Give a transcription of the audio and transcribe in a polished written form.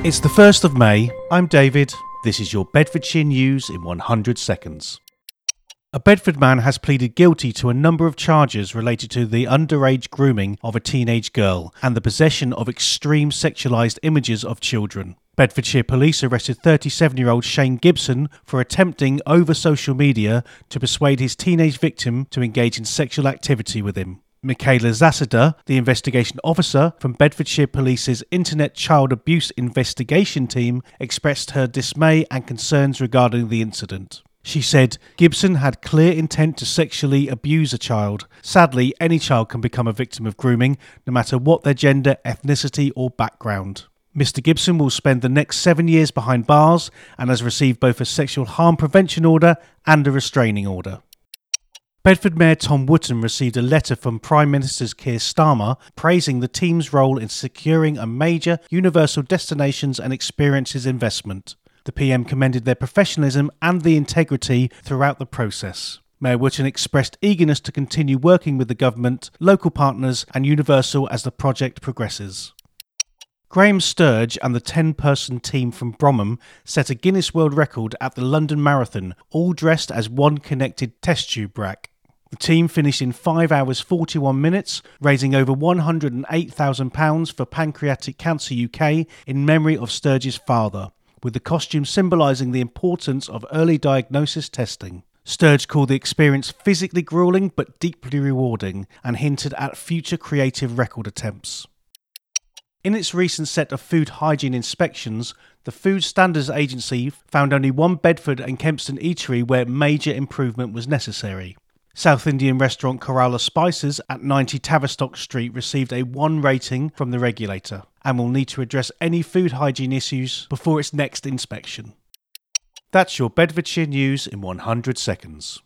It's the 1st of May. I'm David. This is your Bedfordshire News in 100 seconds. A Bedford man has pleaded guilty to a number of charges related to the underage grooming of a teenage girl and the possession of extreme sexualised images of children. Bedfordshire Police arrested 37-year-old Shane Gibson for attempting over social media to persuade his teenage victim to engage in sexual activity with him. Michaela Zasada, the investigation officer from Bedfordshire Police's Internet Child Abuse Investigation Team, expressed her dismay and concerns regarding the incident. She said, Gibson had clear intent to sexually abuse a child. Sadly, any child can become a victim of grooming, no matter what their gender, ethnicity or background. Mr. Gibson will spend the next 7 years behind bars and has received both a sexual harm prevention order and a restraining order. Bedford Mayor Tom Wootton received a letter from Prime Minister Keir Starmer praising the team's role in securing a major universal destinations and experiences investment. The PM commended their professionalism and the integrity throughout the process. Mayor Wootton expressed eagerness to continue working with the government, local partners and Universal as the project progresses. Graham Sturge and the 10-person team from Bromham set a Guinness World Record at the London Marathon, all dressed as one connected test tube rack. The team finished in 5 hours 41 minutes, raising over £108,000 for Pancreatic Cancer UK in memory of Sturge's father, with the costume symbolising the importance of early diagnosis testing. Sturge called the experience physically gruelling but deeply rewarding and hinted at future creative record attempts. In its recent set of food hygiene inspections, the Food Standards Agency found only one Bedford and Kempston eatery where major improvement was necessary. South Indian restaurant Kerala Spices at 90 Tavistock Street received a 1 rating from the regulator and will need to address any food hygiene issues before its next inspection. That's your Bedfordshire News in 100 seconds.